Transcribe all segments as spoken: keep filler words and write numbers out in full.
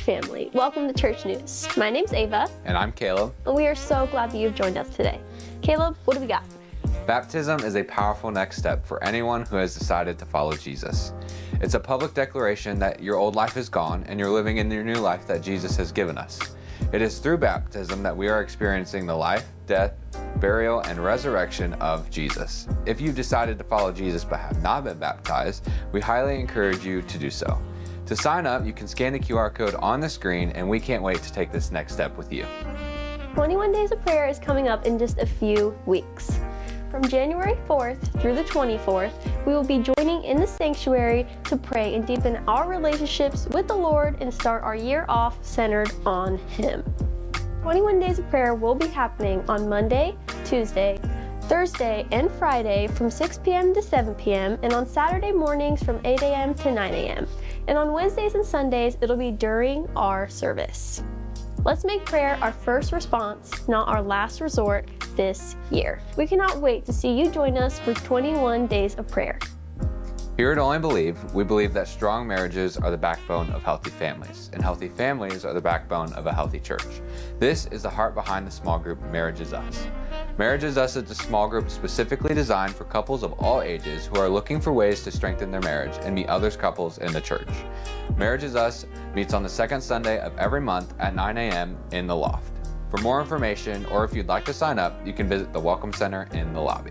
family. Welcome to Church News. My name's Ava. And I'm Caleb. And we are so glad that you've joined us today. Caleb, what do we got? Baptism is a powerful next step for anyone who has decided to follow Jesus. It's a public declaration that your old life is gone and you're living in your new life that Jesus has given us. It is through baptism that we are experiencing the life, death, burial, and resurrection of Jesus. If you've decided to follow Jesus but have not been baptized, we highly encourage you to do so. To sign up, you can scan the Q R code on the screen, and we can't wait to take this next step with you. twenty-one Days of Prayer is coming up in just a few weeks. From January fourth through the twenty-fourth, we will be joining in the sanctuary to pray and deepen our relationships with the Lord and start our year off centered on Him. twenty-one Days of Prayer will be happening on Monday, Tuesday, Thursday, and Friday from six p.m. to seven p.m. and on Saturday mornings from eight a.m. to nine a.m. And on Wednesdays and Sundays, it'll be during our service. Let's make prayer our first response, not our last resort this year. We cannot wait to see you join us for twenty-one Days of Prayer. Here at Only Believe, we believe that strong marriages are the backbone of healthy families, and healthy families are the backbone of a healthy church. This is the heart behind the small group Marriage is Us. Marriage is Us is a small group specifically designed for couples of all ages who are looking for ways to strengthen their marriage and meet other couples in the church. Marriage is Us meets on the second Sunday of every month at nine a.m. in the loft. For more information, or if you'd like to sign up, you can visit the Welcome Center in the lobby.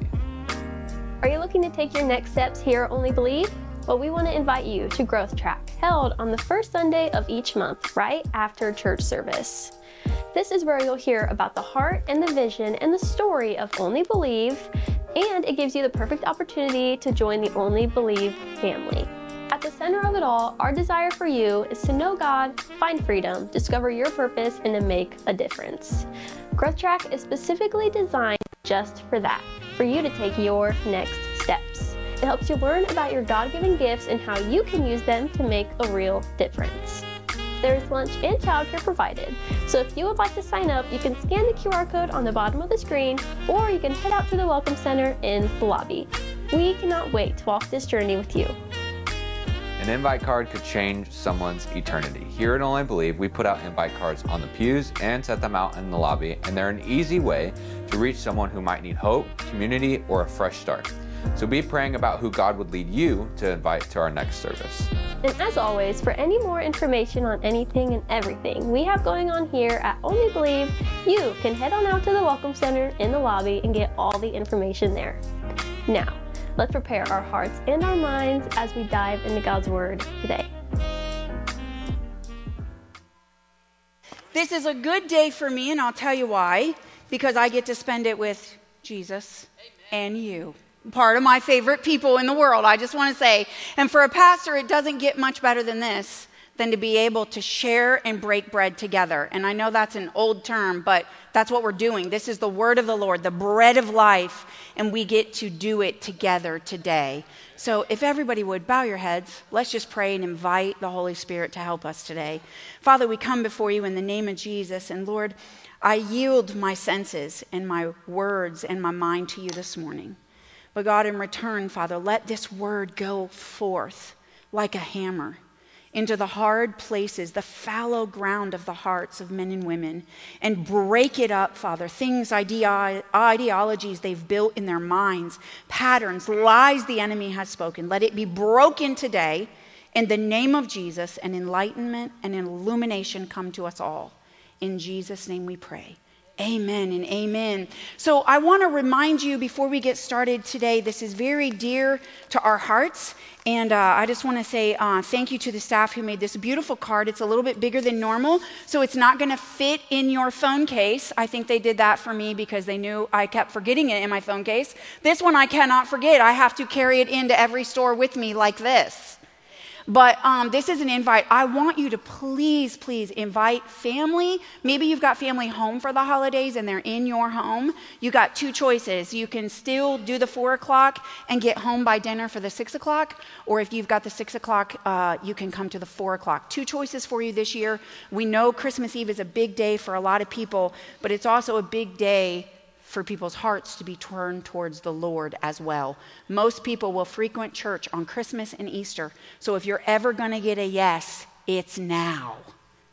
Are you looking to take your next steps here at Only Believe? Well, we want to invite you to Growth Track, held on the first Sunday of each month, right after church service. This is where you'll hear about the heart and the vision and the story of Only Believe, and it gives you the perfect opportunity to join the Only Believe family. At the center of it all, our desire for you is to know God, find freedom, discover your purpose, and to make a difference. Growth Track is specifically designed just for that, for you to take your next steps. It helps you learn about your God-given gifts and how you can use them to make a real difference. There's lunch and childcare provided, so if you would like to sign up, you can scan the Q R code on the bottom of the screen, or you can head out to the Welcome Center in the lobby. We cannot wait to walk this journey with you. An invite card could change someone's eternity. Here at Only Believe, we put out invite cards on the pews and set them out in the lobby, and they're an easy way to reach someone who might need hope, community, or a fresh start. So be praying about who God would lead you to invite to our next service. And as always, for any more information on anything and everything we have going on here at Only Believe, you can head on out to the Welcome Center in the lobby and get all the information there. Now, let's prepare our hearts and our minds as we dive into God's Word today. This is a good day for me, and I'll tell you why. Because I get to spend it with Jesus. Amen. And you. Part of my favorite people in the world, I just want to say. And for a pastor, it doesn't get much better than this, than to be able to share and break bread together. And I know that's an old term, but that's what we're doing. This is the word of the Lord, the bread of life, and we get to do it together today. So if everybody would bow your heads, let's just pray and invite the Holy Spirit to help us today. Father, we come before you in the name of Jesus, and Lord, I yield my senses and my words and my mind to you this morning. But God, in return, Father, let this word go forth like a hammer into the hard places, the fallow ground of the hearts of men and women, and break it up, Father. Things, idea, ideologies they've built in their minds, patterns, lies the enemy has spoken. Let it be broken today in the name of Jesus, and enlightenment and illumination come to us all. In Jesus' name we pray. Amen and amen. So I want to remind you before we get started today, this is very dear to our hearts. And uh, I just want to say uh, thank you to the staff who made this beautiful card. It's a little bit bigger than normal, so it's not going to fit in your phone case. I think they did that for me because they knew I kept forgetting it in my phone case. This one I cannot forget. I have to carry it into every store with me like this. But um, this is an invite. I want you to please, please invite family. Maybe you've got family home for the holidays and they're in your home. You got two choices. You can still do the four o'clock and get home by dinner for the six o'clock. Or if you've got the six o'clock, uh, you can come to the four o'clock. Two choices for you this year. We know Christmas Eve is a big day for a lot of people, but it's also a big day for people's hearts to be turned towards the Lord as well. Most people will frequent church on Christmas and Easter. So if you're ever going to get a yes, it's now.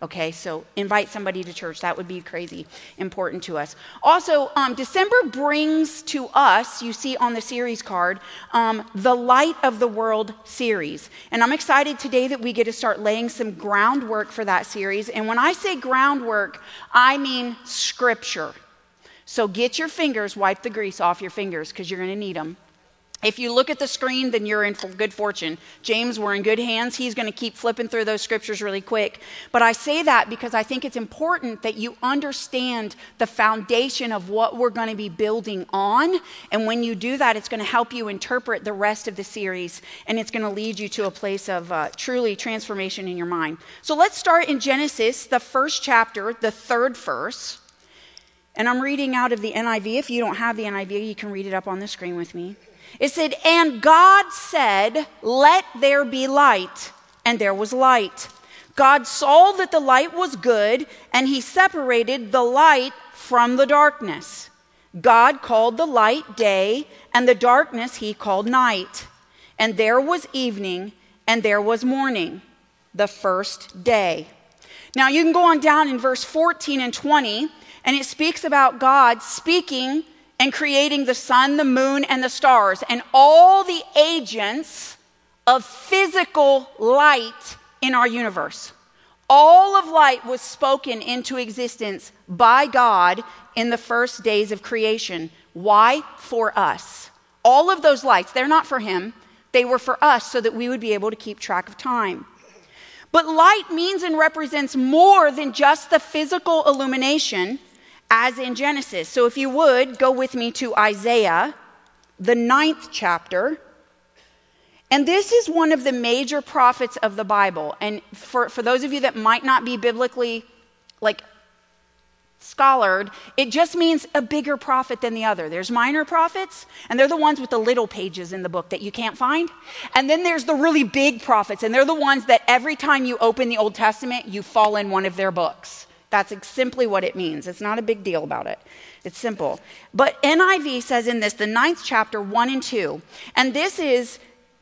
Okay, so invite somebody to church. That would be crazy important to us. Also, um, December brings to us, you see on the series card, um, the Light of the World series. And I'm excited today that we get to start laying some groundwork for that series. And when I say groundwork, I mean scripture. So get your fingers, wipe the grease off your fingers because you're going to need them. If you look at the screen, then you're in for good fortune. James, we're in good hands. He's going to keep flipping through those scriptures really quick. But I say that because I think it's important that you understand the foundation of what we're going to be building on. And when you do that, it's going to help you interpret the rest of the series. And it's going to lead you to a place of uh, truly transformation in your mind. So let's start in Genesis, the first chapter, the third verse. And I'm reading out of the N I V. If you don't have the N I V, you can read it up on the screen with me. It said, and God said, let there be light. And there was light. God saw that the light was good, and he separated the light from the darkness. God called the light day, and the darkness he called night. And there was evening, and there was morning, the first day. Now you can go on down in verse fourteen and twenty, and it speaks about God speaking and creating the sun, the moon, and the stars, and all the agents of physical light in our universe. All of light was spoken into existence by God in the first days of creation. Why? For us. All of those lights, they're not for him. They were for us so that we would be able to keep track of time. But light means and represents more than just the physical illumination, as in Genesis. So if you would, go with me to Isaiah, the ninth chapter. And this is one of the major prophets of the Bible. And for, for those of you that might not be biblically, like, scholared, it just means a bigger prophet than the other. There's minor prophets, and they're the ones with the little pages in the book that you can't find. And then there's the really big prophets, and they're the ones that every time you open the Old Testament, you fall in one of their books. That's simply what it means. It's not a big deal about it. It's simple. But N I V says in this, the ninth chapter, one and two, and this is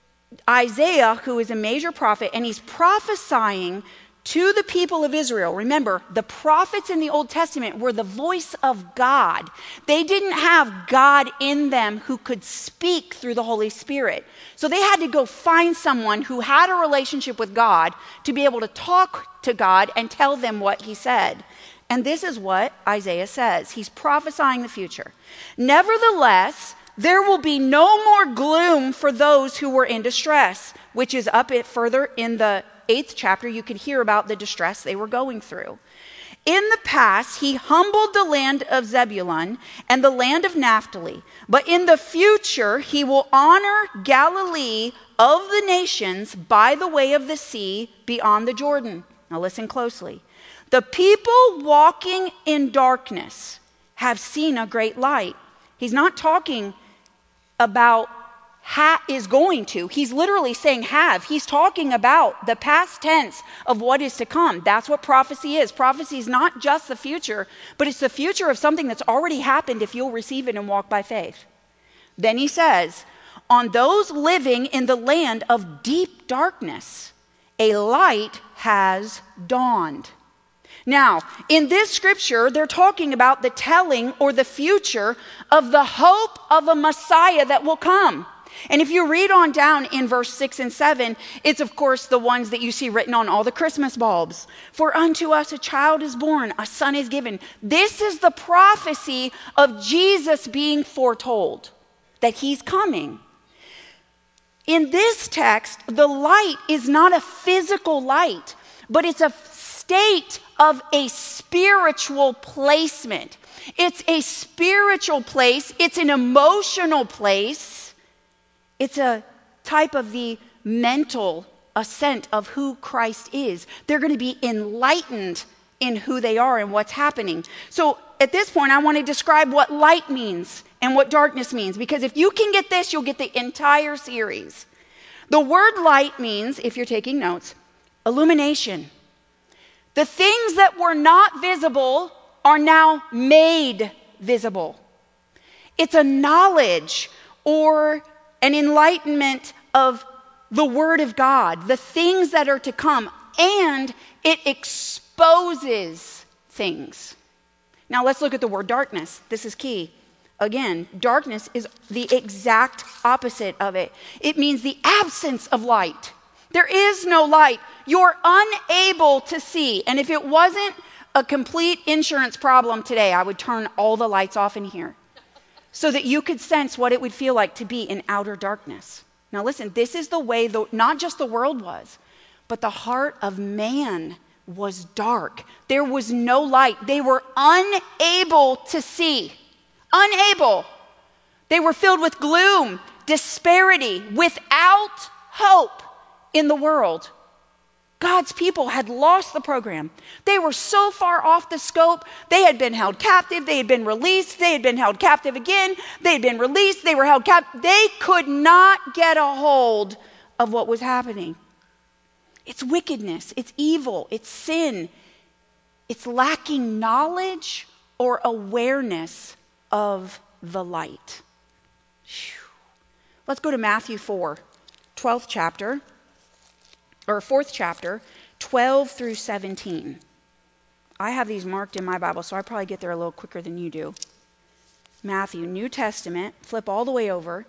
Isaiah, who is a major prophet, and he's prophesying to the people of Israel. Remember, the prophets in the Old Testament were the voice of God. They didn't have God in them who could speak through the Holy Spirit. So they had to go find someone who had a relationship with God to be able to talk to God and tell them what he said. And this is what Isaiah says. He's prophesying the future. Nevertheless, there will be no more gloom for those who were in distress, which is up it further in the eighth chapter. You could hear about the distress they were going through. In the past, he humbled the land of Zebulun and the land of Naphtali. But in the future, he will honor Galilee of the nations by the way of the sea beyond the Jordan. Now listen closely. The people walking in darkness have seen a great light. He's not talking about Ha, is going to. He's literally saying have. He's talking about the past tense of what is to come. That's what prophecy is. Prophecy is not just the future, but it's the future of something that's already happened if you'll receive it and walk by faith. Then he says, on those living in the land of deep darkness, a light has dawned. Now, in this scripture, they're talking about the telling or the future of the hope of a Messiah that will come. And if you read on down in verse six and seven, it's of course the ones that you see written on all the Christmas bulbs. For unto us a child is born, a son is given. This is the prophecy of Jesus being foretold, that he's coming. In this text, the light is not a physical light, but it's a state of a spiritual placement. It's a spiritual place. It's an emotional place. It's a type of the mental assent of who Christ is. They're going to be enlightened in who they are and what's happening. So at this point, I want to describe what light means and what darkness means, because if you can get this, you'll get the entire series. The word light means, if you're taking notes, illumination. The things that were not visible are now made visible. It's a knowledge or an enlightenment of the Word of God, the things that are to come, and it exposes exposes things. Now let's look at the word darkness. This is key. Again, darkness is the exact opposite of it. It means the absence of light. There is no light. You're unable to see. And if it wasn't a complete insurance problem today, I would turn all the lights off in here so that you could sense what it would feel like to be in outer darkness. Now listen, this is the way the, not just the world was, but the heart of man was dark. There was no light. They were unable to see. Unable. They were filled with gloom, disparity, without hope in the world. God's people had lost the program. They were so far off the scope. They had been held captive. They had been released. They had been held captive again. They had been released. They were held captive. They could not get a hold of what was happening. It's wickedness. It's evil. It's sin. It's lacking knowledge or awareness of the light. Whew. Let's go to Matthew four, twelfth chapter, or fourth chapter, twelve through seventeen. I have these marked in my Bible, so I probably get there a little quicker than you do. Matthew, New Testament, flip all the way over.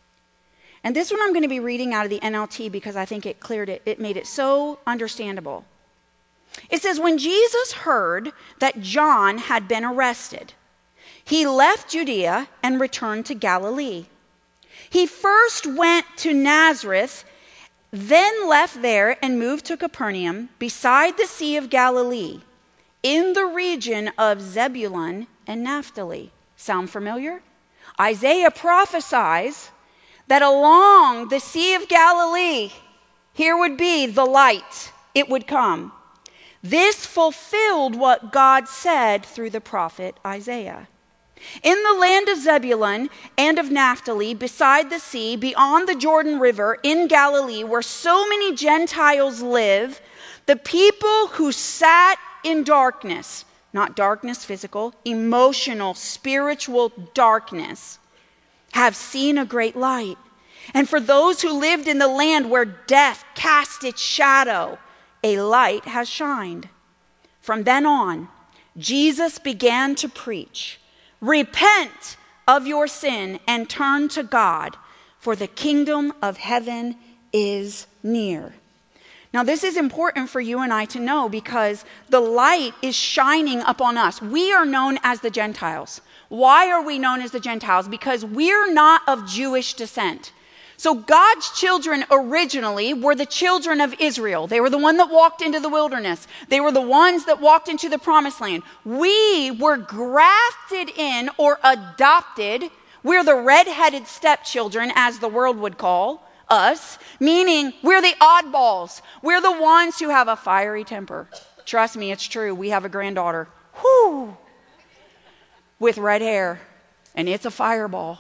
And this one I'm going to be reading out of the N L T because I think it cleared it, it made it so understandable. It says, when Jesus heard that John had been arrested, he left Judea and returned to Galilee. He first went to Nazareth, then left there and moved to Capernaum beside the Sea of Galilee, in the region of Zebulun and Naphtali. Sound familiar? Isaiah prophesies that along the Sea of Galilee, here would be the light. It would come. This fulfilled what God said through the prophet Isaiah. In the land of Zebulun and of Naphtali, beside the sea, beyond the Jordan River, in Galilee, where so many Gentiles live, the people who sat in darkness, not darkness physical, emotional, spiritual darkness, have seen a great light. And for those who lived in the land where death cast its shadow, a light has shined. From then on, Jesus began to preach, repent of your sin and turn to God, for the kingdom of heaven is near. Now, this is important for you and I to know because the light is shining upon us. We are known as the Gentiles. Why are we known as the Gentiles? Because we're not of Jewish descent. So God's children originally were the children of Israel. They were the one that walked into the wilderness. They were the ones that walked into the promised land. We were grafted in or adopted. We're the red-headed stepchildren, as the world would call us, meaning we're the oddballs. We're the ones who have a fiery temper. Trust me, it's true. We have a granddaughter, whoo, with red hair, and it's a fireball.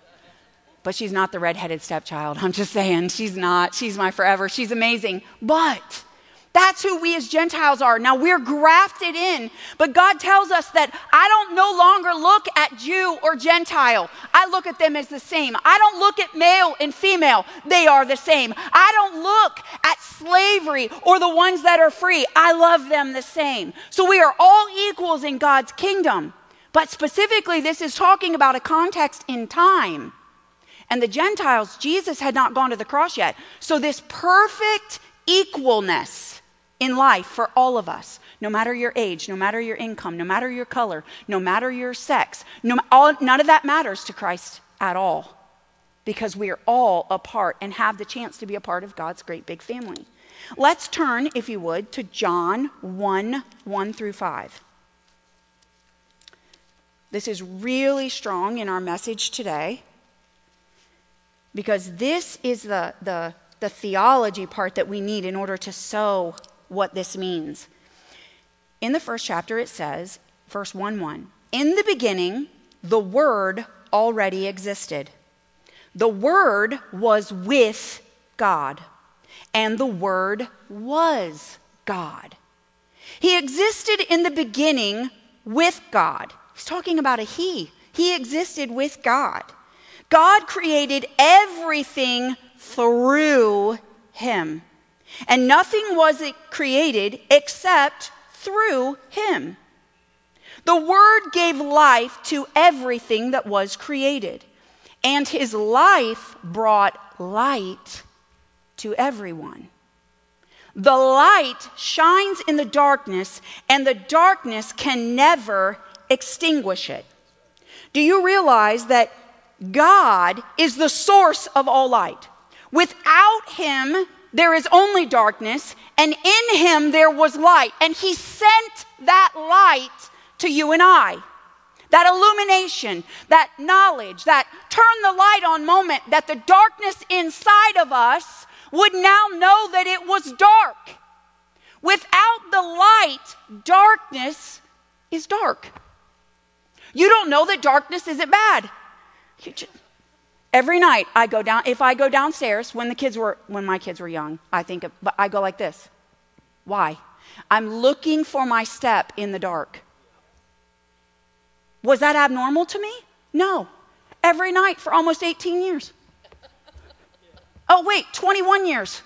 But she's not the red-headed stepchild. I'm just saying, she's not. She's my forever. She's amazing. But that's who we as Gentiles are. Now, we're grafted in. But God tells us that I don't no longer look at Jew or Gentile. I look at them as the same. I don't look at male and female. They are the same. I don't look at slavery or the ones that are free. I love them the same. So we are all equals in God's kingdom. But specifically, this is talking about a context in time. And the Gentiles, Jesus had not gone to the cross yet. So this perfect equalness in life for all of us, no matter your age, no matter your income, no matter your color, no matter your sex, no, all, none of that matters to Christ at all. Because we are all a part and have the chance to be a part of God's great big family. Let's turn, if you would, to John one, one through five. This is really strong in our message today. Because this is the, the, the theology part that we need in order to sow what this means. In the first chapter it says, verse one one, in the beginning, the Word already existed. The Word was with God, and the Word was God. He existed in the beginning with God. He's talking about a he. He existed with God. God created everything through him. And nothing was created except through him. The Word gave life to everything that was created, and his life brought light to everyone. The light shines in the darkness, and the darkness can never extinguish it. Do you realize that God is the source of all light? Without him, there is only darkness, and in him there was light. And he sent that light to you and I. That illumination, that knowledge, that turn the light on moment, that the darkness inside of us would now know that it was dark. Without the light, darkness is dark. You don't know that darkness isn't bad. Just, every night I go down, if I go downstairs, when the kids were, when my kids were young, I think, of, but I go like this. Why? I'm looking for my step in the dark. Was that abnormal to me? No. Every night for almost eighteen years. Oh, wait, twenty-one years.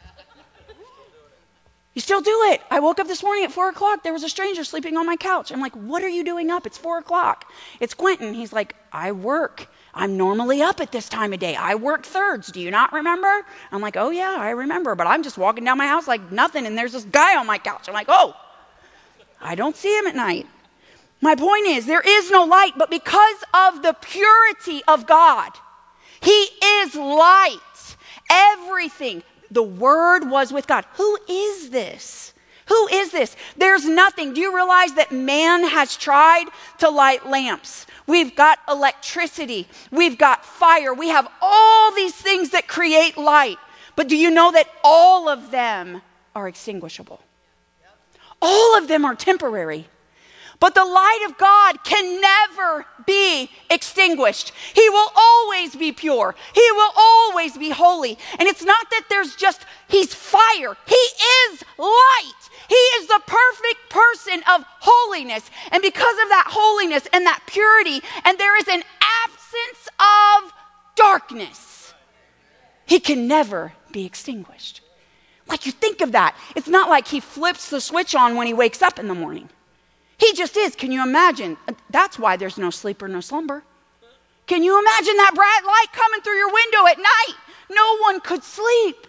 You still do it. I woke up this morning at four o'clock. There was a stranger sleeping on my couch. I'm like, what are you doing up? It's four o'clock. It's Quentin. He's like, I work. I'm normally up at this time of day. I work thirds. Do you not remember? I'm like, oh, yeah, I remember. But I'm just walking down my house like nothing, and there's this guy on my couch. I'm like, oh, I don't see him at night. My point is, there is no light, but because of the purity of God, he is light. Everything. The Word was with God. Who is this? Who is this? There's nothing. Do you realize that man has tried to light lamps? We've got electricity. We've got fire. We have all these things that create light. But do you know that all of them are extinguishable? All of them are temporary. But the light of God can never be extinguished. He will always be pure. He will always be holy. And it's not that there's just, he's fire. He is light. He is the perfect person of holiness. And because of that holiness and that purity, and there is an absence of darkness, he can never be extinguished. Like, you think of that. It's not like he flips the switch on when he wakes up in the morning. He just is. Can you imagine? That's why there's no sleep or no slumber. Can you imagine that bright light coming through your window at night? No one could sleep.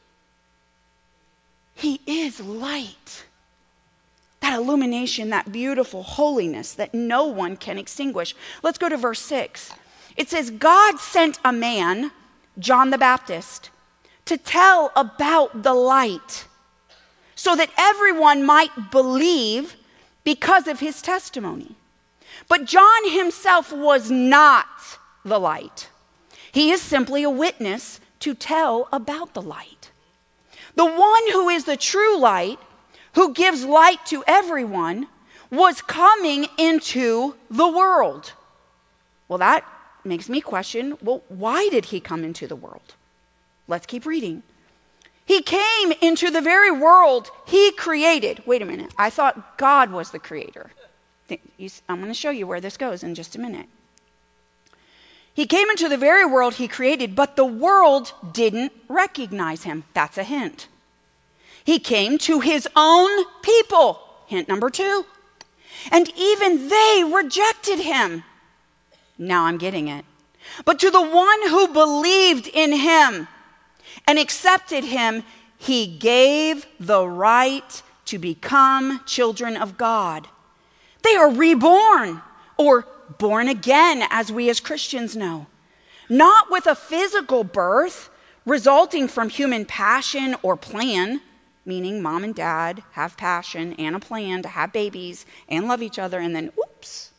He is light. That illumination, that beautiful holiness that no one can extinguish. Let's go to verse six. It says, God sent a man, John the Baptist, to tell about the light so that everyone might believe because of his testimony. But John himself was not the light. He is simply a witness to tell about the light. The one who is the true light, who gives light to everyone, was coming into the world. Well, that makes me question, well, why did he come into the world? Let's keep reading. He came into the very world he created. Wait a minute. I thought God was the creator. I'm going to show you where this goes in just a minute. He came into the very world he created, but the world didn't recognize him. That's a hint. He came to his own people. Hint number two. And even they rejected him. Now I'm getting it. But to the one who believed in him and accepted him, he gave the right to become children of God. They are reborn, or born again, as we as Christians know. Not with a physical birth resulting from human passion or plan, meaning mom and dad have passion and a plan to have babies and love each other, and then oops.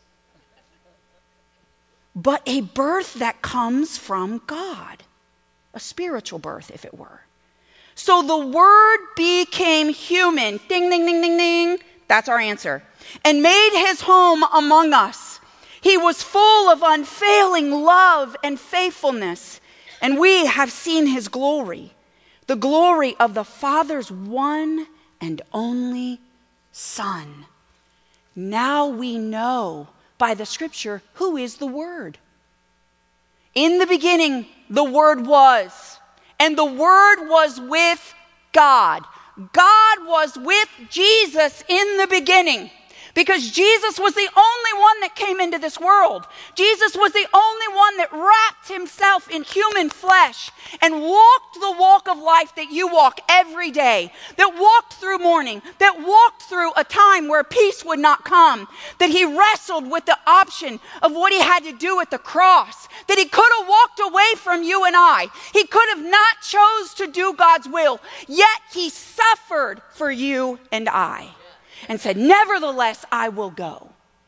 But a birth that comes from God. A spiritual birth, if it were. So the Word became human. Ding, ding, ding, ding, ding. That's our answer. And made his home among us. He was full of unfailing love and faithfulness. And we have seen his glory. The glory of the Father's one and only Son. Now we know by the Scripture who is the Word. In the beginning, the Word was, and the Word was with God. God was with Jesus in the beginning. Because Jesus was the only one that came into this world. Jesus was the only one that wrapped himself in human flesh and walked the walk of life that you walk every day. That walked through mourning. That walked through a time where peace would not come. That he wrestled with the option of what he had to do at the cross. That he could have walked away from you and I. He could have not chose to do God's will. Yet he suffered for you and I. And said, nevertheless, I will go.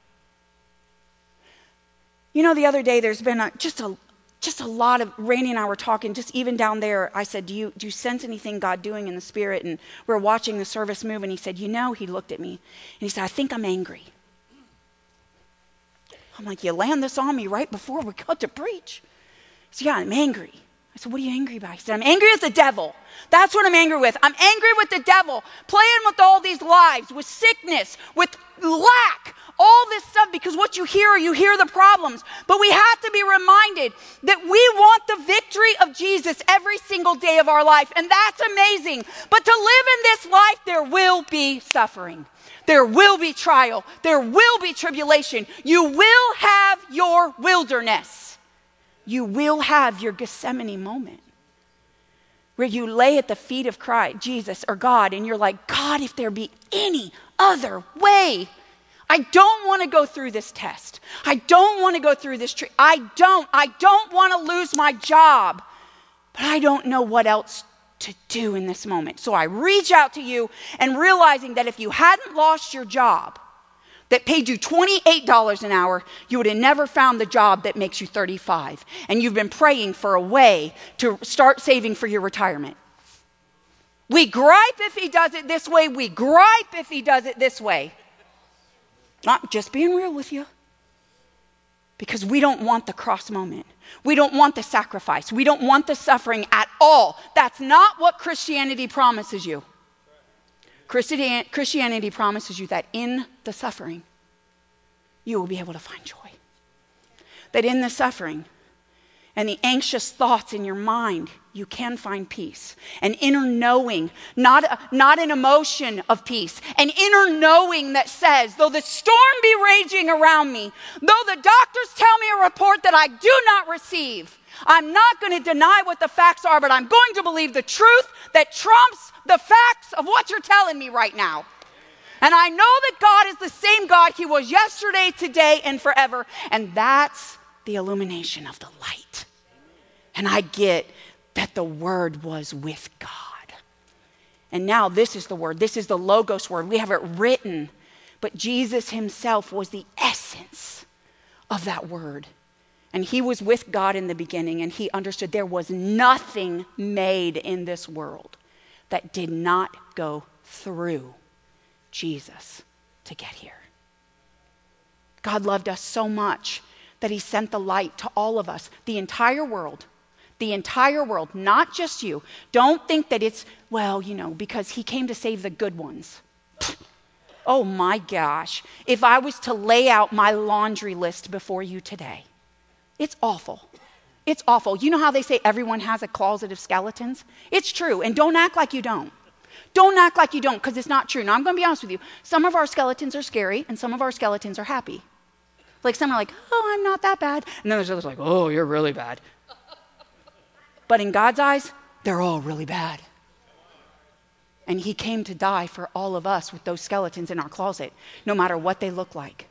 You know, the other day, there's been a, just a just a lot of, Randy and I were talking, just even down there. I said, do you, do you sense anything God doing in the spirit? And we're watching the service move. And he said, you know, he looked at me. And he said, I think I'm angry. I'm like, you land this on me right before we go to preach. He said, yeah, I'm angry. I said, what are you angry about? He said, I'm angry with the devil. That's what I'm angry with. I'm angry with the devil, playing with all these lives, with sickness, with lack, all this stuff, because what you hear, you hear the problems. But we have to be reminded that we want the victory of Jesus every single day of our life, and that's amazing. But to live in this life, there will be suffering. There will be trial. There will be tribulation. You will have your wilderness. You will have your Gethsemane moment where you lay at the feet of Christ, Jesus, or God, and you're like, God, if there be any other way, I don't want to go through this test. I don't want to go through this tree. I don't. I don't want to lose my job, but I don't know what else to do in this moment. So I reach out to you and realizing that if you hadn't lost your job, that paid you twenty-eight dollars an hour, you would have never found the job that makes you thirty-five dollars. And you've been praying for a way to start saving for your retirement. We gripe if he does it this way. We gripe if he does it this way. Not just being real with you. Because we don't want the cross moment. We don't want the sacrifice. We don't want the suffering at all. That's not what Christianity promises you. Christianity promises you that in the suffering, you will be able to find joy. That in the suffering and the anxious thoughts in your mind, you can find peace. An inner knowing, not, a, not an emotion of peace. An inner knowing that says, though the storm be raging around me, though the doctors tell me a report that I do not receive, I'm not going to deny what the facts are, but I'm going to believe the truth that trumps the facts of what you're telling me right now. And I know that God is the same God he was yesterday, today, and forever. And that's the illumination of the light. And I get that the Word was with God. And now this is the Word. This is the Logos Word. We have it written. But Jesus himself was the essence of that Word. And he was with God in the beginning, and he understood there was nothing made in this world that did not go through Jesus to get here. God loved us so much that he sent the light to all of us, the entire world, the entire world, not just you. Don't think that it's, well, you know, because he came to save the good ones. Oh my gosh. If I was to lay out my laundry list before you today, it's awful. It's awful. You know how they say everyone has a closet of skeletons? It's true. And don't act like you don't. Don't act like you don't, because it's not true. Now, I'm going to be honest with you. Some of our skeletons are scary, and some of our skeletons are happy. Like some are like, oh, I'm not that bad. And then there's others like, oh, you're really bad. But in God's eyes, they're all really bad. And he came to die for all of us with those skeletons in our closet, no matter what they look like.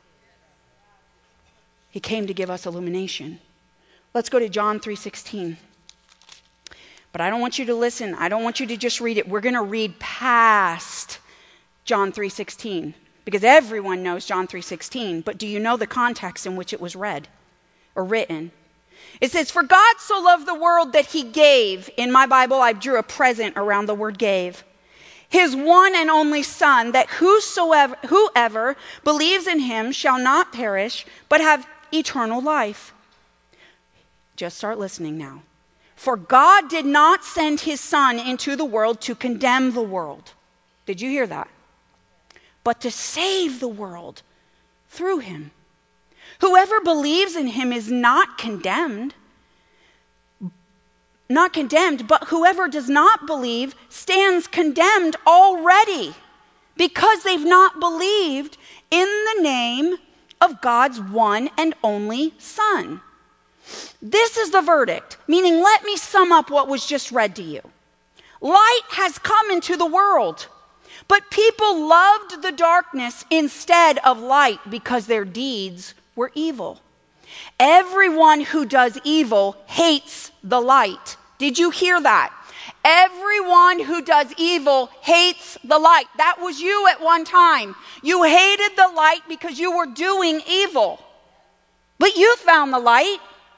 He came to give us illumination. Let's go to John three sixteen. But I don't want you to listen. I don't want you to just read it. We're going to read past John three sixteen because everyone knows John three sixteen. But do you know the context in which it was read or written? It says, for God so loved the world that he gave. In my Bible, I drew a present around the word gave. His one and only Son, that whosoever, whoever believes in him shall not perish, but have eternal life. Just start listening now. For God did not send his Son into the world to condemn the world. Did you hear that? But to save the world through him. Whoever believes in him is not condemned, not condemned, but whoever does not believe stands condemned already because they've not believed in the name of God's one and only Son. This is the verdict, meaning let me sum up what was just read to you. Light has come into the world, but people loved the darkness instead of light because their deeds were evil. Everyone who does evil hates the light. Did you hear that? Everyone who does evil hates the light. That was you at one time. You hated the light because you were doing evil. But you found the light.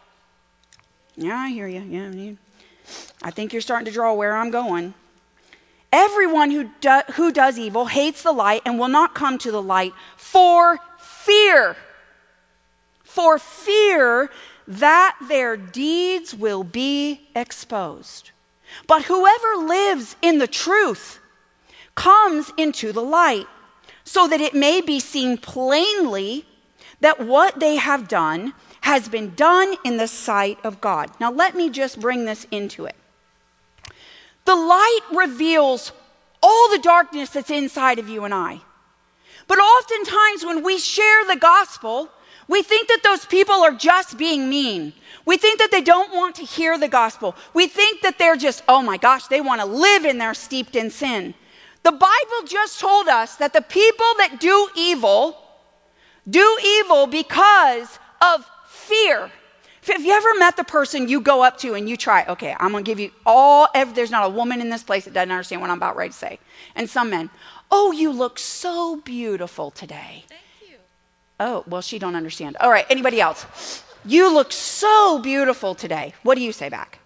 Yeah, I hear you. Yeah, I think you're starting to draw where I'm going. Everyone who, do, who does evil hates the light and will not come to the light for fear. For fear that their deeds will be exposed. But whoever lives in the truth comes into the light, so that it may be seen plainly that what they have done has been done in the sight of God. Now let me just bring this into it. The light reveals all the darkness that's inside of you and I. But oftentimes when we share the gospel, we think that those people are just being mean. We think that they don't want to hear the gospel. We think that they're just, oh my gosh, they want to live in there steeped in sin. The Bible just told us that the people that do evil, do evil because of fear. Have you ever met the person you go up to and you try, okay, I'm going to give you all, every, there's not a woman in this place that doesn't understand what I'm about ready to say. And some men, oh, you look so beautiful today. Thank you. Oh, well, she don't understand. All right, anybody else? You look so beautiful today. What do you say back?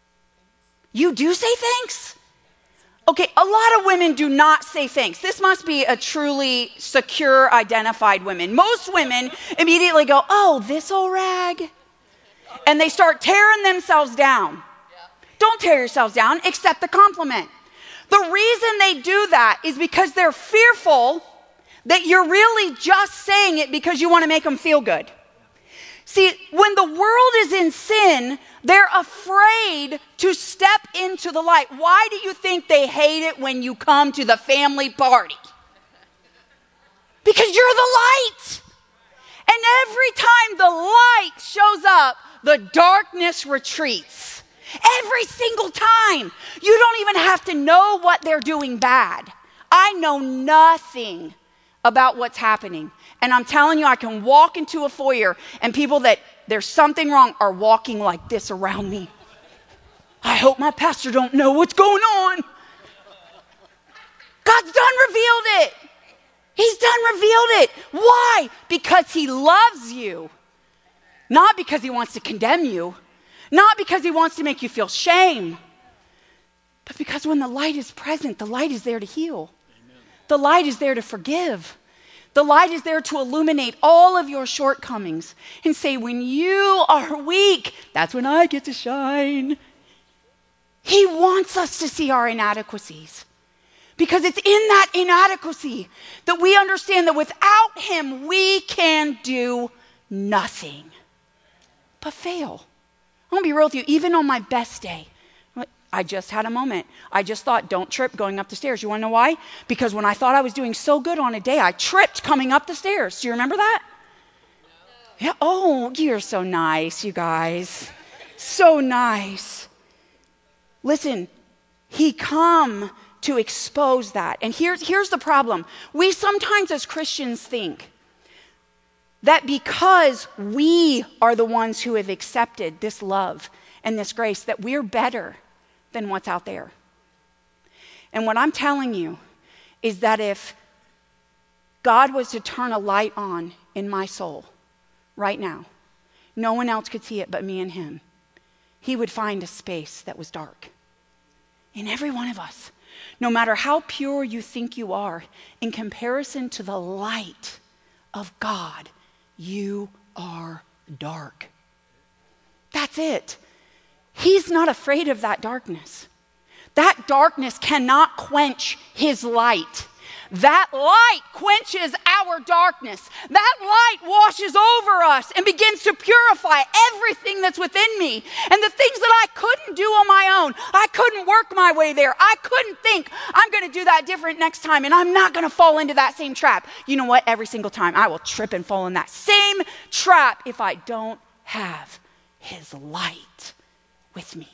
You do say thanks? Okay, a lot of women do not say thanks. This must be a truly secure, identified women. Most women immediately go, oh, this old rag. And they start tearing themselves down. Yeah. Don't tear yourselves down, accept the compliment. The reason they do that is because they're fearful that you're really just saying it because you want to make them feel good. See, when the world is in sin, they're afraid to step into the light. Why do you think they hate it when you come to the family party? Because you're the light. And every time the light shows up, the darkness retreats. Every single time. You don't even have to know what they're doing bad. I know nothing about what's happening. And I'm telling you, I can walk into a foyer and people that there's something wrong are walking like this around me. I hope my pastor don't know what's going on. God's done revealed it. He's done revealed it. Why? Because he loves you. Not because he wants to condemn you. Not because he wants to make you feel shame. But because when the light is present, the light is there to heal. Amen. The light is there to forgive. The light is there to illuminate all of your shortcomings and say, when you are weak, that's when I get to shine. He wants us to see our inadequacies. Because it's in that inadequacy that we understand that without him, we can do nothing but fail. I'm going to be real with you, even on my best day. I just had a moment. I just thought, don't trip going up the stairs. You want to know why? Because when I thought I was doing so good on a day, I tripped coming up the stairs. Do you remember that? No. Yeah. Oh, you're so nice, you guys. So nice. Listen, he come to expose that. And here's, here's the problem. We sometimes as Christians think that because we are the ones who have accepted this love and this grace, that we're better than what's out there. And what I'm telling you is that if God was to turn a light on in my soul right now, no one else could see it but me and him, he would find a space that was dark. In every one of us, no matter how pure you think you are, in comparison to the light of God, you are dark. That's it. He's not afraid of that darkness. That darkness cannot quench his light. That light quenches our darkness. That light washes over us and begins to purify everything that's within me. And the things that I couldn't do on my own, I couldn't work my way there. I couldn't think, I'm going to do that different next time, and I'm not going to fall into that same trap. You know what? Every single time I will trip and fall in that same trap if I don't have his light with me.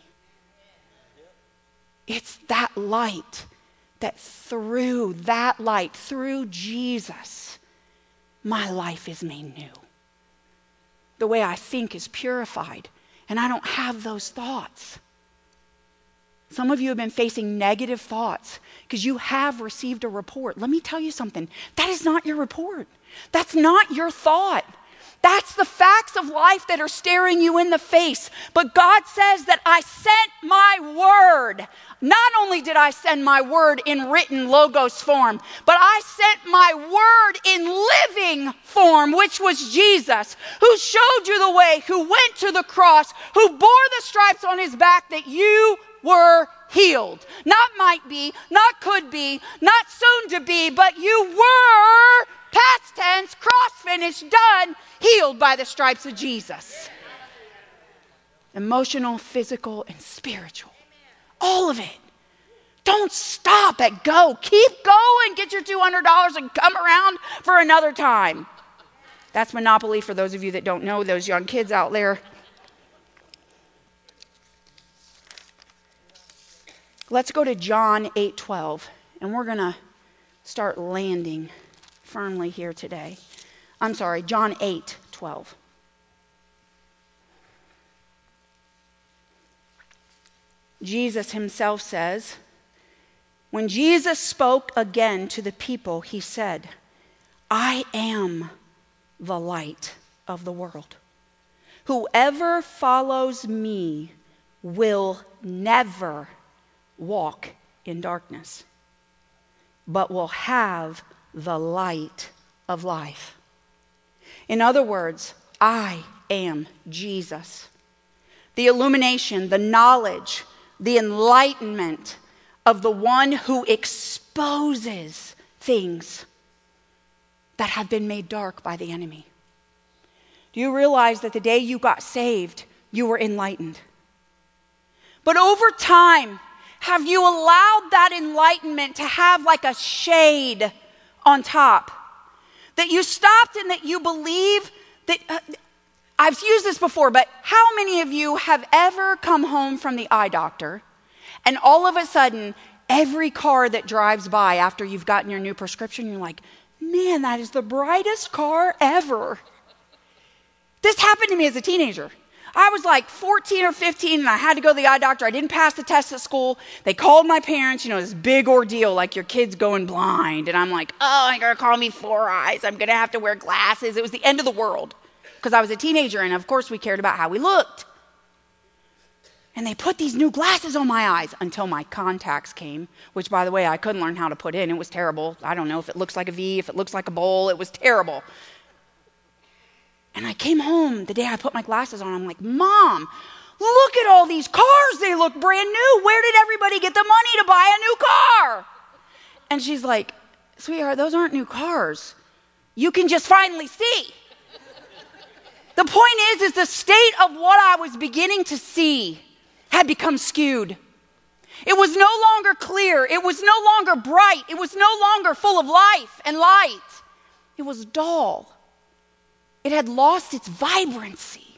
It's that light that through that light, through Jesus, my life is made new. The way I think is purified, and I don't have those thoughts. Some of you have been facing negative thoughts because you have received a report. Let me tell you something. That is not your report. That's not your thought. That's the facts of life that are staring you in the face. But God says that I sent my word. Not only did I send my word in written logos form, but I sent my word in living form, which was Jesus, who showed you the way, who went to the cross, who bore the stripes on his back that you were healed. Not might be, not could be, not soon to be, but you were, past tense, cross finished, done, healed by the stripes of Jesus. Emotional, physical, and spiritual. All of it. Don't stop at go. Keep going. Get your two hundred dollars and come around for another time. That's Monopoly for those of you that don't know, those young kids out there. Let's go to John eight twelve, and we're going to start landing firmly here today. I'm sorry, John eight twelve. Jesus himself says, when Jesus spoke again to the people, he said, I am the light of the world. Whoever follows me will never walk in darkness, but will have the light of life. In other words, I am Jesus. The illumination, the knowledge, the enlightenment of the one who exposes things that have been made dark by the enemy. Do you realize that the day you got saved, you were enlightened? But over time, have you allowed that enlightenment to have like a shade on top? That you stopped and that you believe that... Uh, I've used this before, but how many of you have ever come home from the eye doctor and all of a sudden, every car that drives by after you've gotten your new prescription, you're like, man, that is the brightest car ever. This happened to me as a teenager. I was like fourteen or fifteen and I had to go to the eye doctor. I didn't pass the test at school. They called my parents, you know, this big ordeal, like your kid's going blind. And I'm like, oh, they're going to call me four eyes. I'm going to have to wear glasses. It was the end of the world because I was a teenager and of course we cared about how we looked. And they put these new glasses on my eyes until my contacts came, which by the way, I couldn't learn how to put in. It was terrible. I don't know if it looks like a V, if it looks like a bowl. It was terrible. And I came home the day I put my glasses on. I'm like, Mom, look at all these cars. They look brand new. Where did everybody get the money to buy a new car? And she's like, sweetheart, those aren't new cars. You can just finally see. The point is, is the state of what I was beginning to see had become skewed. It was no longer clear. It was no longer bright. It was no longer full of life and light. It was dull. It had lost its vibrancy.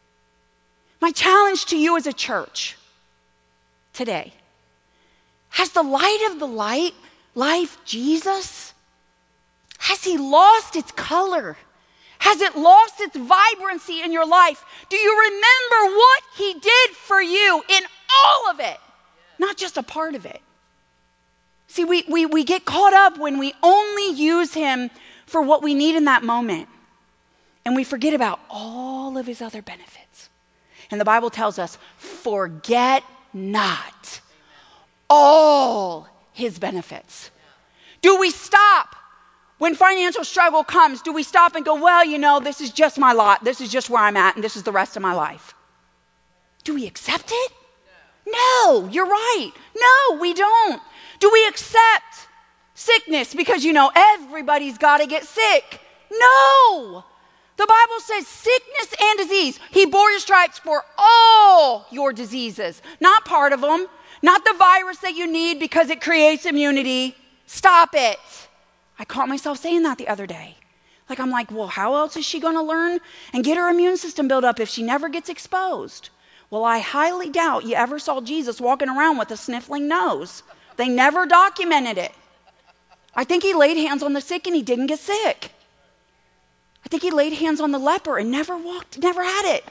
My challenge to you as a church today, has the light of the light, life, Jesus, has he lost its color? Has it lost its vibrancy in your life? Do you remember what he did for you in all of it? Not just a part of it. See, we, we, we get caught up when we only use him for what we need in that moment. And we forget about all of his other benefits. And the Bible tells us, forget not all his benefits. Do we stop? When financial struggle comes, do we stop and go, well, you know, this is just my lot. This is just where I'm at, and this is the rest of my life. Do we accept it? No, you're right. No, we don't. Do we accept sickness because, you know, everybody's got to get sick. No. The Bible says sickness and disease. He bore your stripes for all your diseases, not part of them, not the virus that you need because it creates immunity. Stop it. I caught myself saying that the other day. Like, I'm like, well, how else is she going to learn and get her immune system built up if she never gets exposed? Well, I highly doubt you ever saw Jesus walking around with a sniffling nose. They never documented it. I think he laid hands on the sick and he didn't get sick. I think he laid hands on the leper and never walked, never had it.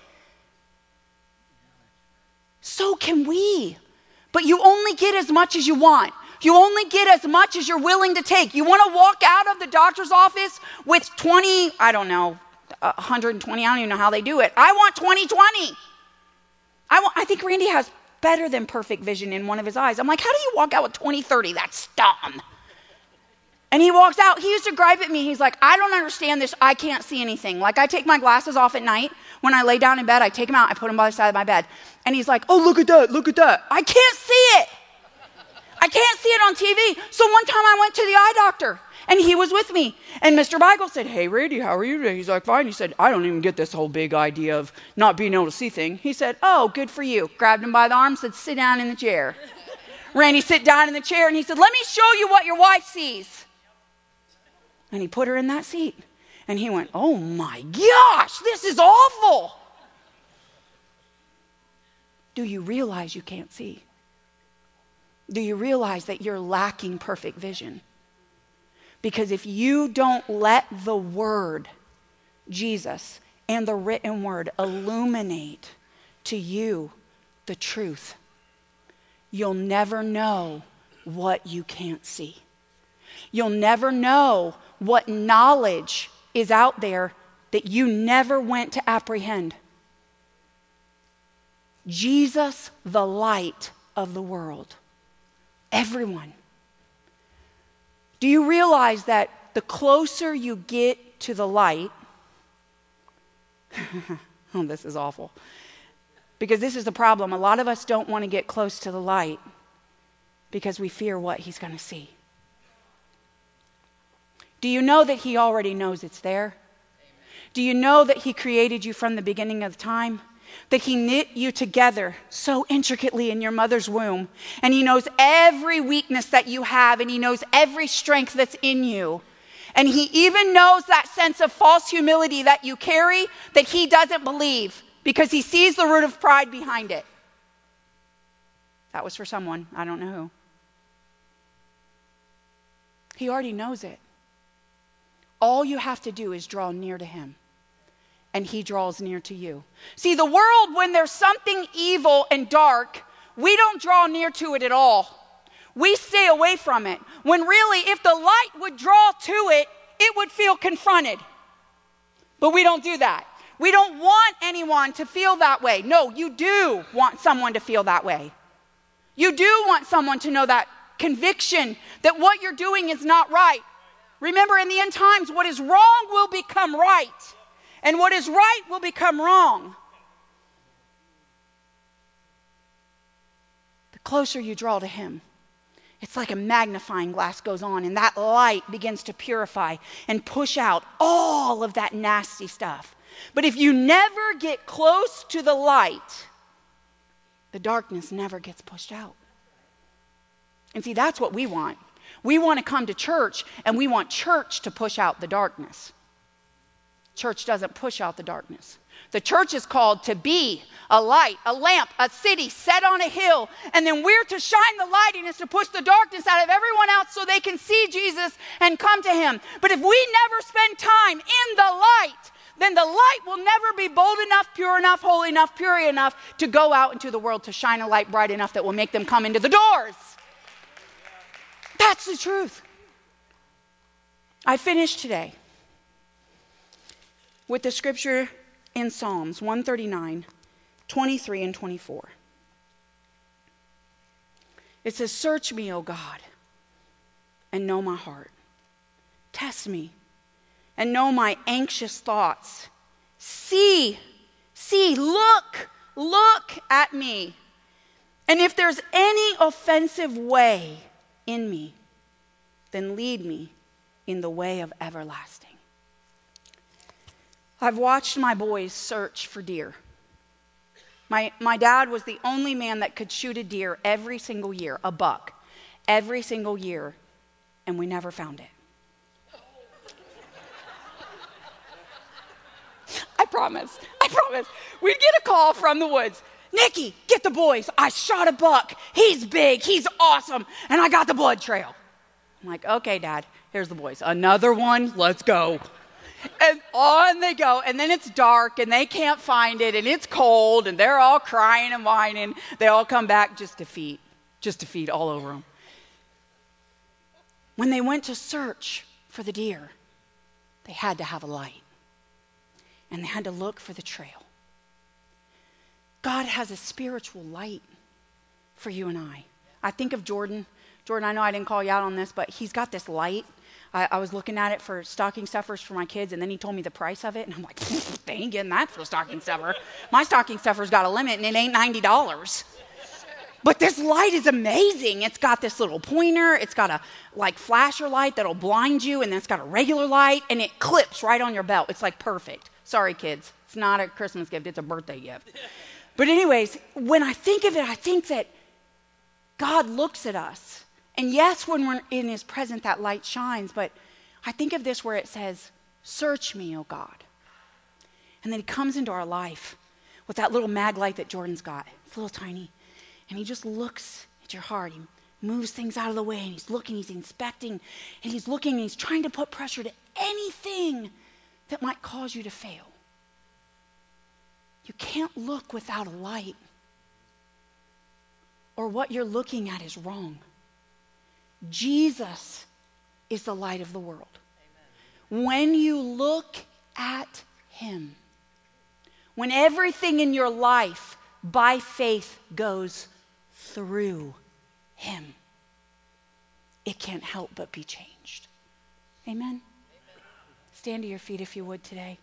So can we. But you only get as much as you want. You only get as much as you're willing to take. You want to walk out of the doctor's office with twenty, I don't know, one hundred twenty, I don't even know how they do it. I want twenty twenty. I, want, I think Randy has better than perfect vision in one of his eyes. I'm like, how do you walk out with twenty thirty? That's dumb. And he walks out. He used to gripe at me. He's like, I don't understand this. I can't see anything. Like, I take my glasses off at night. When I lay down in bed, I take them out. I put them by the side of my bed. And he's like, oh, look at that. Look at that. I can't see it. I can't see it on T V. So one time I went to the eye doctor, and he was with me. And Mister Beigel said, hey, Randy, how are you today? He's like, fine. He said, I don't even get this whole big idea of not being able to see things. He said, oh, good for you. Grabbed him by the arm, said, sit down in the chair. Randy sit down in the chair, and he said, let me show you what your wife sees. And he put her in that seat. And he went, oh, my gosh, this is awful. Do you realize you can't see? Do you realize that you're lacking perfect vision? Because if you don't let the word, Jesus, and the written word illuminate to you the truth, you'll never know what you can't see. You'll never know what knowledge is out there that you never went to apprehend. Jesus, the light of the world. Everyone. Do you realize that the closer you get to the light, oh, this is awful. Because this is the problem. A lot of us don't want to get close to the light because we fear what he's going to see. Do you know that he already knows it's there? Do you know that he created you from the beginning of time? That he knit you together so intricately in your mother's womb. And he knows every weakness that you have, and he knows every strength that's in you. And he even knows that sense of false humility that you carry that he doesn't believe because he sees the root of pride behind it. That was for someone. I don't know who. He already knows it. All you have to do is draw near to him. And he draws near to you. See, the world, when there's something evil and dark, we don't draw near to it at all. We stay away from it. When really, if the light would draw to it, it would feel confronted. But we don't do that. We don't want anyone to feel that way. No, you do want someone to feel that way. You do want someone to know that conviction that what you're doing is not right. Remember, in the end times, what is wrong will become right. And what is right will become wrong. The closer you draw to him, it's like a magnifying glass goes on, and that light begins to purify and push out all of that nasty stuff. But if you never get close to the light, the darkness never gets pushed out. And see, that's what we want. We want to come to church, and we want church to push out the darkness. Church doesn't push out the darkness. The church is called to be a light, a lamp, a city set on a hill. And then we're to shine the light, and it's to push the darkness out of everyone else so they can see Jesus and come to him. But if we never spend time in the light, then the light will never be bold enough, pure enough, holy enough, pure enough to go out into the world to shine a light bright enough that will make them come into the doors. That's the truth. I finished today with the scripture in Psalms one thirty-nine, twenty-three and twenty-four. It says, search me, O God, and know my heart. Test me and know my anxious thoughts. See, see, look, look at me. And if there's any offensive way in me, then lead me in the way of everlasting. I've watched my boys search for deer. My, my dad was the only man that could shoot a deer every single year, a buck, every single year, and we never found it. I promise, I promise. We'd get a call from the woods. Nikki, get the boys. I shot a buck. He's big, he's awesome, and I got the blood trail. I'm like, okay, Dad, here's the boys. Another one, let's go. And on they go, and then it's dark, and they can't find it, and it's cold, and they're all crying and whining. They all come back just to feed, just to feed all over them. When they went to search for the deer, they had to have a light, and they had to look for the trail. God has a spiritual light for you and I. I think of Jordan. Jordan, I know I didn't call you out on this, but he's got this light. I, I was looking at it for stocking stuffers for my kids, and then he told me the price of it, and I'm like, they ain't getting that for a stocking stuffer. My stocking stuffer's got a limit, and it ain't ninety dollars. But this light is amazing. It's got this little pointer. It's got a like flasher light that'll blind you, and then it's got a regular light, and it clips right on your belt. It's like perfect. Sorry, kids. It's not a Christmas gift. It's a birthday gift. But anyways, when I think of it, I think that God looks at us. And yes, when we're in his presence, that light shines. But I think of this where it says, search me, O God. And then he comes into our life with that little mag light that Jordan's got. It's a little tiny. And he just looks at your heart. He moves things out of the way, and he's looking, he's inspecting, and he's looking, and he's trying to put pressure to anything that might cause you to fail. You can't look without a light, or what you're looking at is wrong. Jesus is the light of the world. Amen. When you look at him, when everything in your life by faith goes through him, it can't help but be changed. Amen? Amen. Stand to your feet if you would today.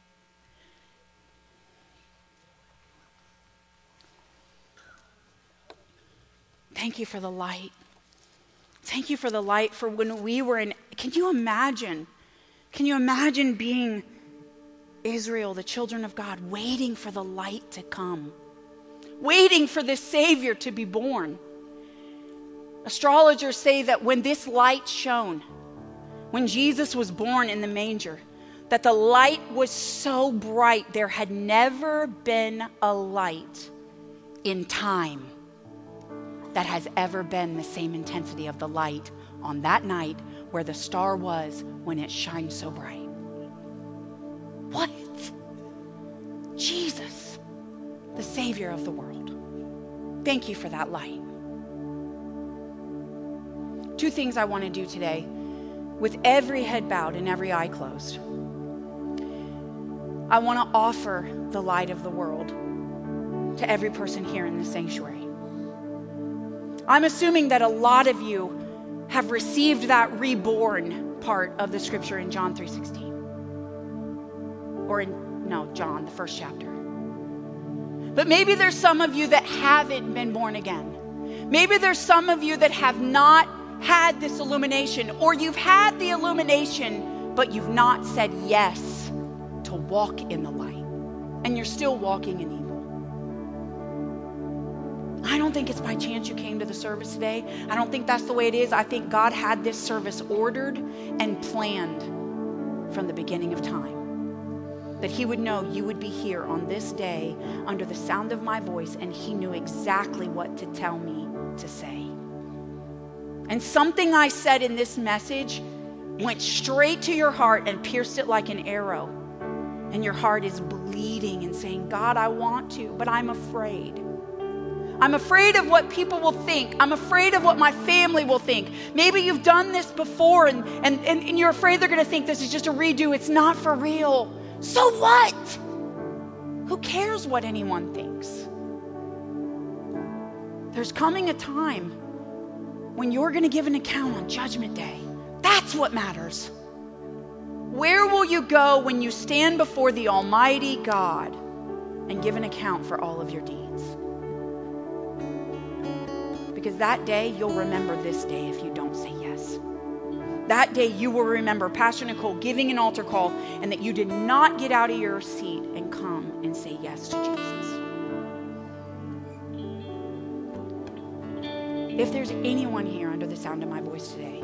Thank you for the light. Thank you for the light for when we were in, can you imagine? Can you imagine being Israel, the children of God, waiting for the light to come? Waiting for this Savior to be born. Astrologers say that when this light shone, when Jesus was born in the manger, that the light was so bright, there had never been a light in time that has ever been the same intensity of the light on that night where the star was when it shined so bright. What? Jesus, the Savior of the world. Thank you for that light. Two things I want to do today with every head bowed and every eye closed. I want to offer the light of the world to every person here in the sanctuary. I'm assuming that a lot of you have received that reborn part of the scripture in John three sixteen. Or in, no, John, the first chapter. But maybe there's some of you that haven't been born again. Maybe there's some of you that have not had this illumination, or you've had the illumination, but you've not said yes to walk in the light, and you're still walking in evil. I don't think it's by chance you came to the service today. I don't think that's the way it is. I think God had this service ordered and planned from the beginning of time. That he would know you would be here on this day under the sound of my voice, and he knew exactly what to tell me to say. And something I said in this message went straight to your heart and pierced it like an arrow. And your heart is bleeding and saying, God, I want to, but I'm afraid. I'm afraid of what people will think. I'm afraid of what my family will think. Maybe you've done this before and, and, and, and you're afraid they're going to think this is just a redo. It's not for real. So what? Who cares what anyone thinks? There's coming a time when you're going to give an account on Judgment Day. That's what matters. Where will you go when you stand before the Almighty God and give an account for all of your deeds? Because that day, you'll remember this day if you don't say yes. that day you will remember Pastor Nicole giving an altar call and that you did not get out of your seat and come and say yes to Jesus. If there's anyone here under the sound of my voice today,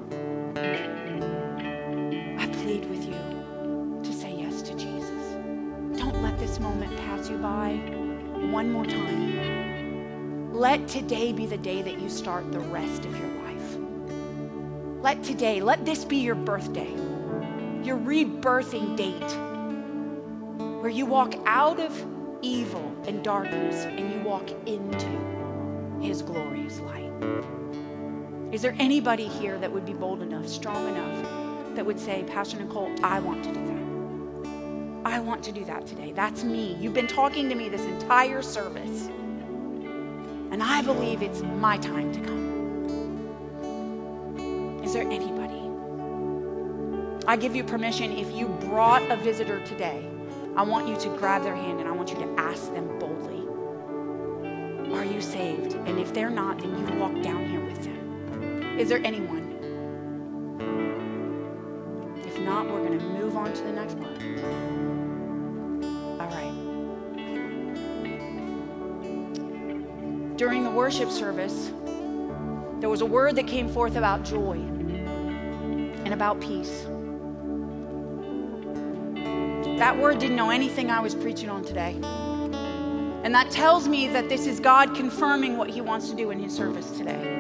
I plead with you to say yes to Jesus. Don't let this moment pass you by one more time. Let today be the day that you start the rest of your life. Let today, let this be your birthday, your rebirthing date, where you walk out of evil and darkness and you walk into His glorious light. Is there anybody here that would be bold enough, strong enough, that would say, Pastor Nicole, I want to do that. I want to do that today. That's me. You've been talking to me this entire service. And I believe it's my time to come. Is there anybody? I give you permission, if you brought a visitor today, I want you to grab their hand and I want you to ask them boldly, are you saved? And if they're not, then you walk down here with them. Is there anyone? If not, we're going to move on to the next part. All right. During the worship service, there was a word that came forth about joy and about peace. That word didn't know anything I was preaching on today. And that tells me that this is God confirming what He wants to do in His service today.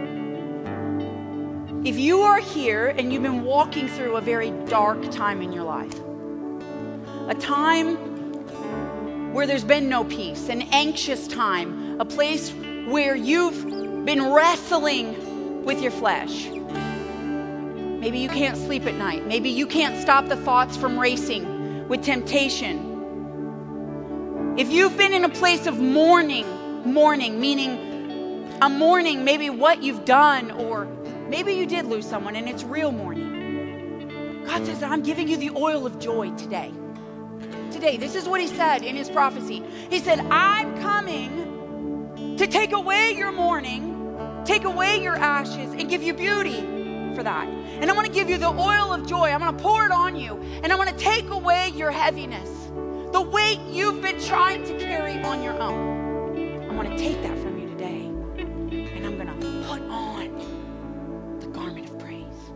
If you are here and you've been walking through a very dark time in your life, a time where there's been no peace, an anxious time, a place where you've been wrestling with your flesh. Maybe you can't sleep at night. Maybe you can't stop the thoughts from racing with temptation. If you've been in a place of mourning, mourning, meaning a mourning, maybe what you've done, or maybe you did lose someone and it's real mourning. God says, I'm giving you the oil of joy today. Today, this is what He said in His prophecy. He said, I'm coming to take away your mourning, take away your ashes, and give you beauty for that. And I'm going to give you the oil of joy. I'm going to pour it on you. And I'm going to take away your heaviness, the weight you've been trying to carry on your own. I'm going to take that from you today. And I'm going to put on the garment of praise.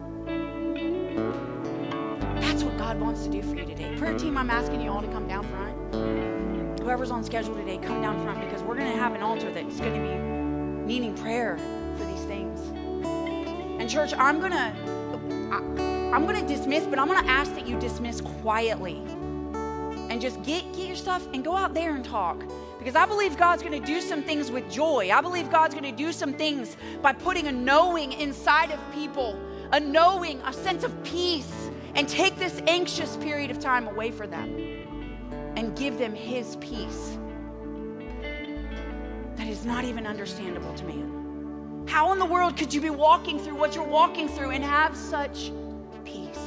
That's what God wants to do for you today. Prayer team, I'm asking you all to come down front. Whoever's on schedule today, come down front, because we're going to have an altar that's going to be needing prayer for these things. And church, I'm going to I'm going to dismiss, but I'm going to ask that you dismiss quietly. And just get, get your stuff and go out there and talk. Because I believe God's going to do some things with joy. I believe God's going to do some things by putting a knowing inside of people. A knowing, a sense of peace. And take this anxious period of time away from them. And give them His peace. That is not even understandable to man. How in the world could you be walking through what you're walking through and have such peace?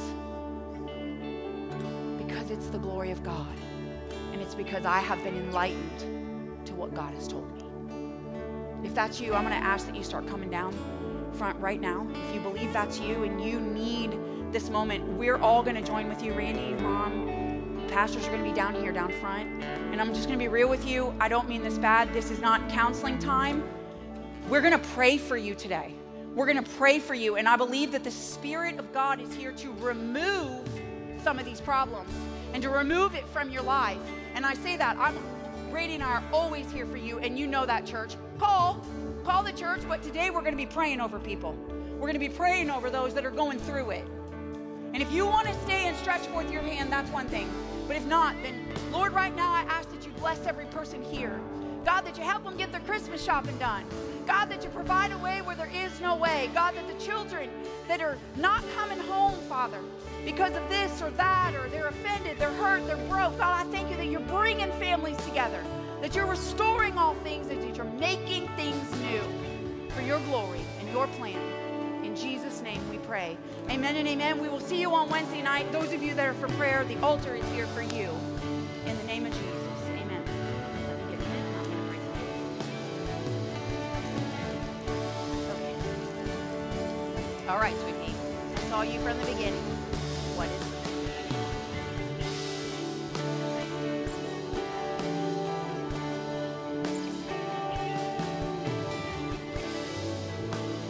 Because it's the glory of God. And it's because I have been enlightened to what God has told me. If that's you, I'm going to ask that you start coming down front right now. If you believe that's you and you need this moment, we're all going to join with you. Randy, Mom, pastors are going to be down here, down front. And I'm just going to be real with you. I don't mean this bad. This is not counseling time. We're going to pray for you today. We're going to pray for you. And I believe that the Spirit of God is here to remove some of these problems and to remove it from your life. And I say that, I'm, Brady and I are always here for you, and you know that, church. Call, call the church, but today we're going to be praying over people. We're going to be praying over those that are going through it. And if you want to stay and stretch forth your hand, that's one thing. But if not, then Lord, right now I ask that you bless every person here. God, that you help them get their Christmas shopping done. God, that you provide a way where there is no way. God, that the children that are not coming home, Father, because of this or that, or they're offended, they're hurt, they're broke. God, I thank you that you're bringing families together, that you're restoring all things, that you're making things new for your glory and your plan. In Jesus' name we pray. Amen and amen. We will see you on Wednesday night. Those of you that are for prayer, the altar is here for you. In the name of Jesus. Amen. Let me get a minute. I'm going to pray for you. Okay. All right, sweet pea. saw you from the beginning.